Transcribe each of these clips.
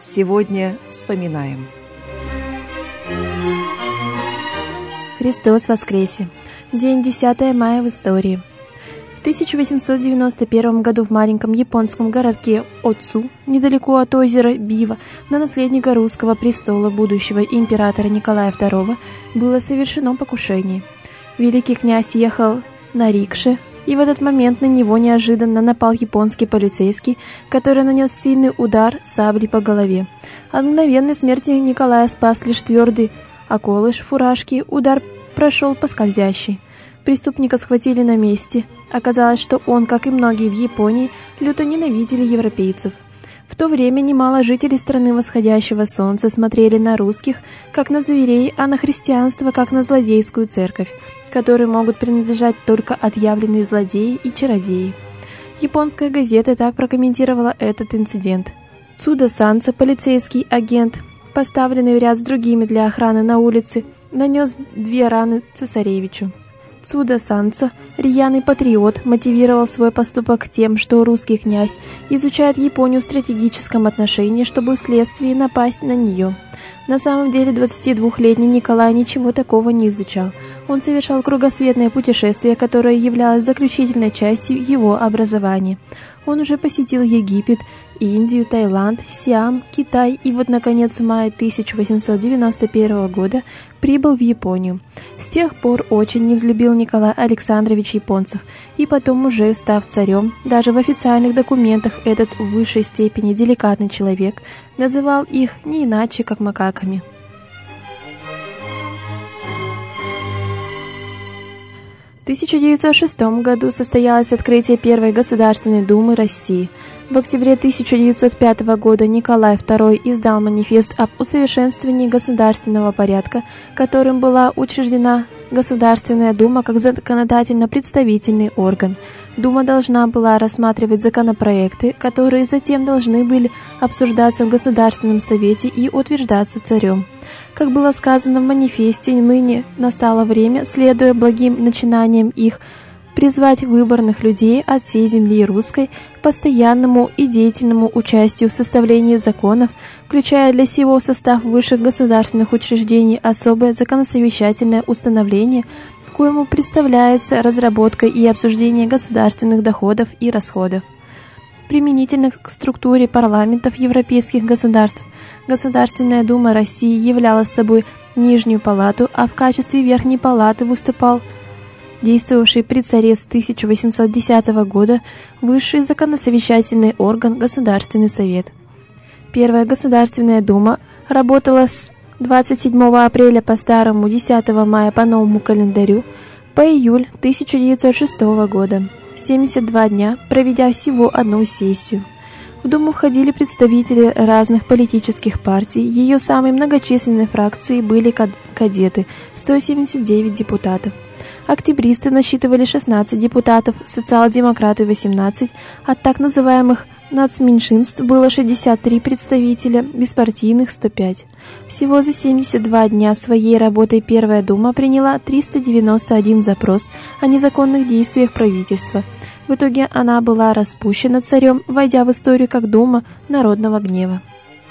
Сегодня вспоминаем. Христос воскресе! День 10 мая в истории. В 1891 году в маленьком японском городке Отсу, недалеко от озера Бива, на наследника русского престола будущего императора Николая II было совершено покушение. Великий князь ехал на рикше, и в этот момент на него неожиданно напал японский полицейский, который нанес сильный удар саблей по голове. От мгновенной смерти Николая спас лишь твердый околыш фуражки, удар прошел по скользящей. Преступника схватили на месте. Оказалось, что он, как и многие в Японии, люто ненавидели европейцев. В то время немало жителей страны восходящего солнца смотрели на русских, как на зверей, а на христианство, как на злодейскую церковь, которой могут принадлежать только отъявленные злодеи и чародеи. Японская газета так прокомментировала этот инцидент. Цуда Санца, полицейский агент, поставленный в ряд с другими для охраны на улице, нанес 2 раны цесаревичу. Цуда Санца, рьяный патриот, мотивировал свой поступок тем, что русский князь изучает Японию в стратегическом отношении, чтобы вследствие напасть на нее. На самом деле 22-летний Николай ничего такого не изучал. Он совершал кругосветное путешествие, которое являлось заключительной частью его образования. Он уже посетил Египет, Индию, Таиланд, Сиам, Китай и вот, наконец, в мае 1891 года прибыл в Японию. С тех пор очень не взлюбил Николай Александрович японцев, и потом, уже став царем, даже в официальных документах этот в высшей степени деликатный человек называл их не иначе, как макаками. В 1906 году состоялось открытие Первой Государственной Думы России. В октябре 1905 года Николай II издал манифест об усовершенствовании государственного порядка, которым была учреждена Государственная Дума как законодательно-представительный орган. Дума должна была рассматривать законопроекты, которые затем должны были обсуждаться в Государственном Совете и утверждаться царем. Как было сказано в манифесте, ныне настало время, следуя благим начинаниям их, призвать выборных людей от всей земли русской к постоянному и деятельному участию в составлении законов, включая для сего в состав высших государственных учреждений особое законосовещательное установление, коему представляется разработка и обсуждение государственных доходов и расходов. Применительно к структуре парламентов европейских государств, Государственная Дума России являла собой нижнюю палату, а в качестве верхней палаты выступал действовавший при царе с 1810 года высший законосовещательный орган Государственный Совет. Первая Государственная Дума работала с 27 апреля по старому, 10 мая по новому календарю, по июль 1906 года, 72 дня, проведя всего одну сессию. В Думу входили представители разных политических партий, ее самой многочисленной фракцией были кадеты, 179 депутатов. Октябристы насчитывали 16 депутатов, социал-демократы 18, от так называемых нацменьшинств было 63 представителя, беспартийных 105. Всего за 72 дня своей работой Первая Дума приняла 391 запрос о незаконных действиях правительства. В итоге она была распущена царем, войдя в историю как Дума народного гнева.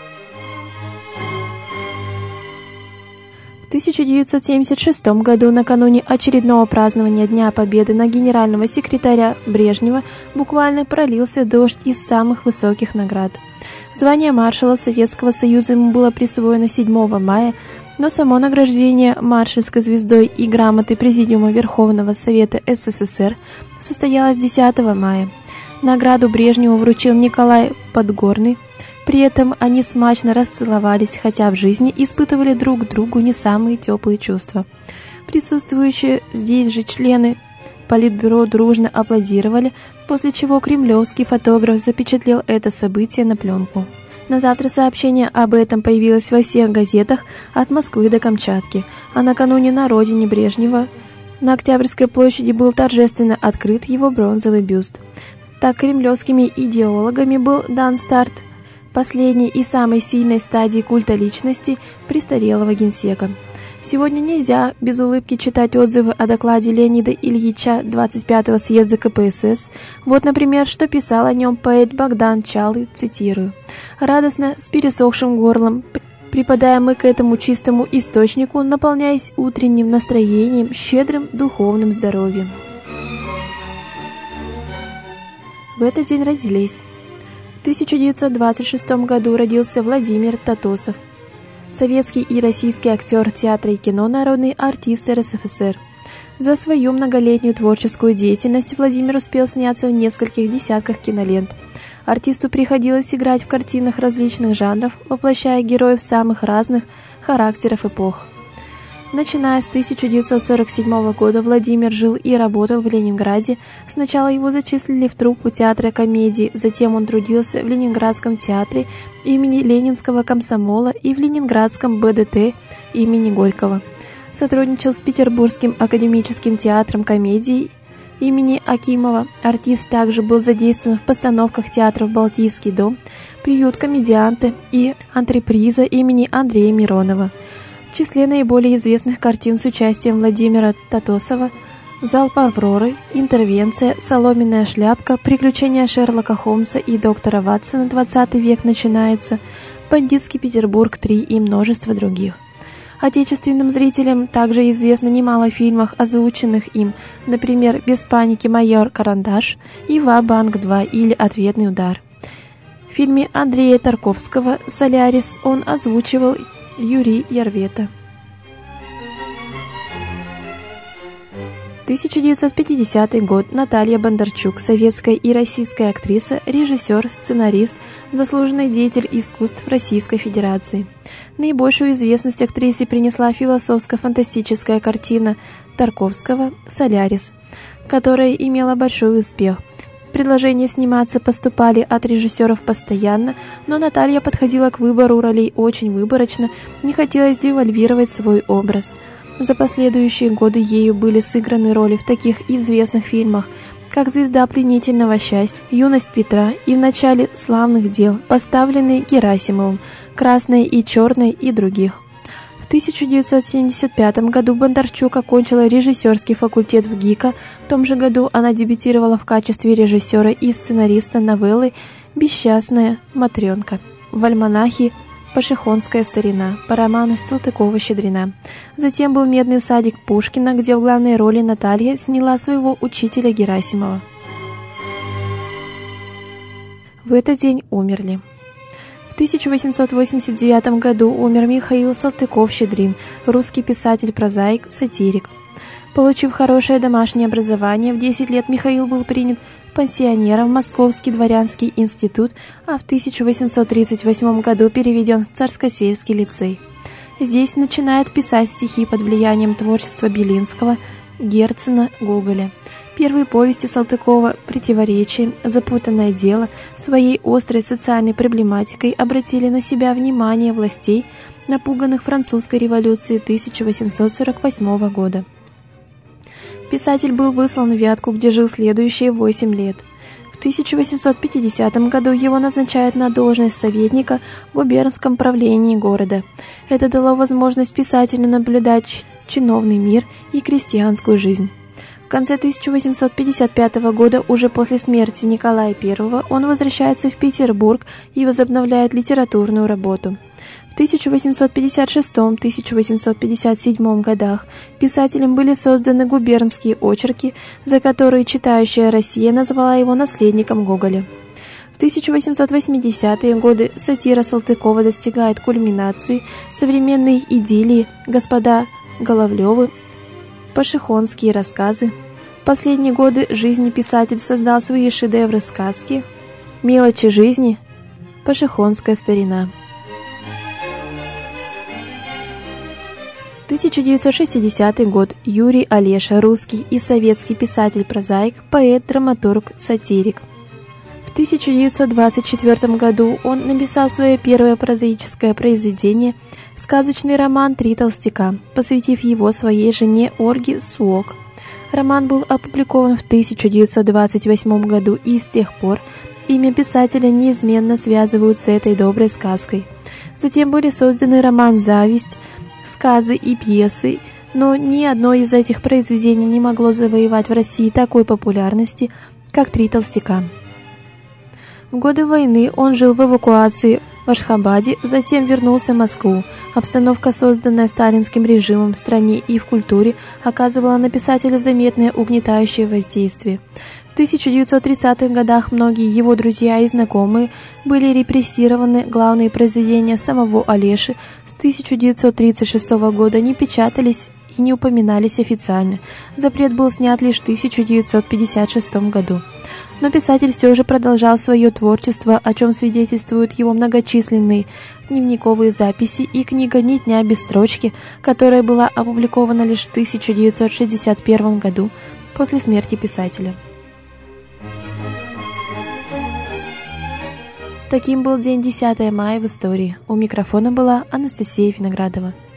В 1976 году, накануне очередного празднования Дня Победы, на генерального секретаря Брежнева буквально пролился дождь из самых высоких наград. Звание маршала Советского Союза ему было присвоено 7 мая, но само награждение маршальской звездой и грамотой Президиума Верховного Совета СССР состоялось 10 мая. Награду Брежневу вручил Николай Подгорный. При этом они смачно расцеловались, хотя в жизни испытывали друг к другу не самые теплые чувства. Присутствующие здесь же члены Политбюро дружно аплодировали, после чего кремлевский фотограф запечатлел это событие на пленку. На завтра сообщение об этом появилось во всех газетах от Москвы до Камчатки, а накануне на родине Брежнева на Октябрьской площади был торжественно открыт его бронзовый бюст. Так кремлевскими идеологами был дан старт последней и самой сильной стадии культа личности престарелого генсека. Сегодня нельзя без улыбки читать отзывы о докладе Леонида Ильича 25-го съезда КПСС. Вот, например, что писал о нем поэт Богдан Чалый, цитирую: «Радостно, с пересохшим горлом, припадаем мы к этому чистому источнику, наполняясь утренним настроением, щедрым духовным здоровьем». В этот день родились. В 1926 году родился Владимир Татосов, советский и российский актер театра и кино, народный артист РСФСР. За свою многолетнюю творческую деятельность Владимир успел сняться в нескольких десятках кинолент. Артисту приходилось играть в картинах различных жанров, воплощая героев самых разных характеров эпох. Начиная с 1947 года Владимир жил и работал в Ленинграде. Сначала его зачислили в труппу театра комедии, затем он трудился в Ленинградском театре имени Ленинского комсомола и в Ленинградском БДТ имени Горького. Сотрудничал с Петербургским академическим театром комедии имени Акимова. Артист также был задействован в постановках театров «Балтийский дом», «Приют комедианта» и «Антреприза» имени Андрея Миронова. В числе наиболее известных картин с участием Владимира Татосова «Залп Авроры», «Интервенция», «Соломенная шляпка», «Приключения Шерлока Холмса и доктора Ватсона», «20 век начинается», «Бандитский Петербург 3» и множество других. Отечественным зрителям также известно немало фильмов, озвученных им, например, «Без паники, майор Карандаш» и «Ва-банк 2» или «Ответный удар». В фильме Андрея Тарковского «Солярис» он озвучивал Юрий Ярвета. 1950 год. Наталья Бондарчук, советская и российская актриса, режиссер, сценарист, заслуженный деятель искусств Российской Федерации. Наибольшую известность актрисе принесла философско-фантастическая картина Тарковского «Солярис», которая имела большой успех. Предложения сниматься поступали от режиссеров постоянно, но Наталья подходила к выбору ролей очень выборочно, не хотелось девальвировать свой образ. За последующие годы ею были сыграны роли в таких известных фильмах, как «Звезда пленительного счастья», «Юность Петра» и в начале «Славных дел», поставленные Герасимовым, «Красное и черное» и других. В 1975 году Бондарчук окончила режиссерский факультет в ГИКа. В том же году она дебютировала в качестве режиссера и сценариста новеллы «Бесчастная Матрёнка» в альманахе «Пашихонская старина» по роману Салтыкова-Щедрина. Затем был «Медный всадник» Пушкина, где в главной роли Наталья сняла своего учителя Герасимова. В этот день умерли. В 1889 году умер Михаил Салтыков-Щедрин, русский писатель-прозаик, сатирик. Получив хорошее домашнее образование, в 10 лет Михаил был принят пансионером в Московский дворянский институт, а в 1838 году переведен в Царскосельский лицей. Здесь начинает писать стихи под влиянием творчества Белинского, Герцена, Гоголя. Первые повести Салтыкова «Противоречие», «Запутанное дело» своей острой социальной проблематикой обратили на себя внимание властей, напуганных французской революцией 1848 года. Писатель был выслан в Вятку, где жил следующие 8 лет. В 1850 году его назначают на должность советника в губернском правлении города. Это дало возможность писателю наблюдать чиновный мир и крестьянскую жизнь. В конце 1855 года, уже после смерти Николая I, он возвращается в Петербург и возобновляет литературную работу. В 1856-1857 годах писателем были созданы губернские очерки, за которые читающая Россия назвала его наследником Гоголя. В 1880-е годы сатира Салтыкова достигает кульминации, современные идиллии, господа Головлёвы, пашихонские рассказы. В последние годы жизни писатель создал свои шедевры сказки, мелочи жизни, пашихонская старина. 1960 год. Юрий Олеша, русский и советский писатель-прозаик, поэт, драматург, сатирик. В 1924 году он написал свое первое прозаическое произведение «Сказочный роман «Три толстяка», посвятив его своей жене Ольге Суок. Роман был опубликован в 1928 году, и с тех пор имя писателя неизменно связывают с этой доброй сказкой. Затем были созданы роман «Зависть», сказы и пьесы, но ни одно из этих произведений не могло завоевать в России такой популярности, как «Три толстяка». В годы войны он жил в эвакуации в Ашхабаде, затем вернулся в Москву. Обстановка, созданная сталинским режимом в стране и в культуре, оказывала на писателя заметное угнетающее воздействие. В 1930-х годах многие его друзья и знакомые были репрессированы, главные произведения самого Олеши с 1936 года не печатались и не упоминались официально. Запрет был снят лишь в 1956 году. Но писатель все же продолжал свое творчество, о чем свидетельствуют его многочисленные дневниковые записи и книга «Ни дня без строчки», которая была опубликована лишь в 1961 году после смерти писателя. Таким был день 10 мая в истории. У микрофона была Анастасия Виноградова.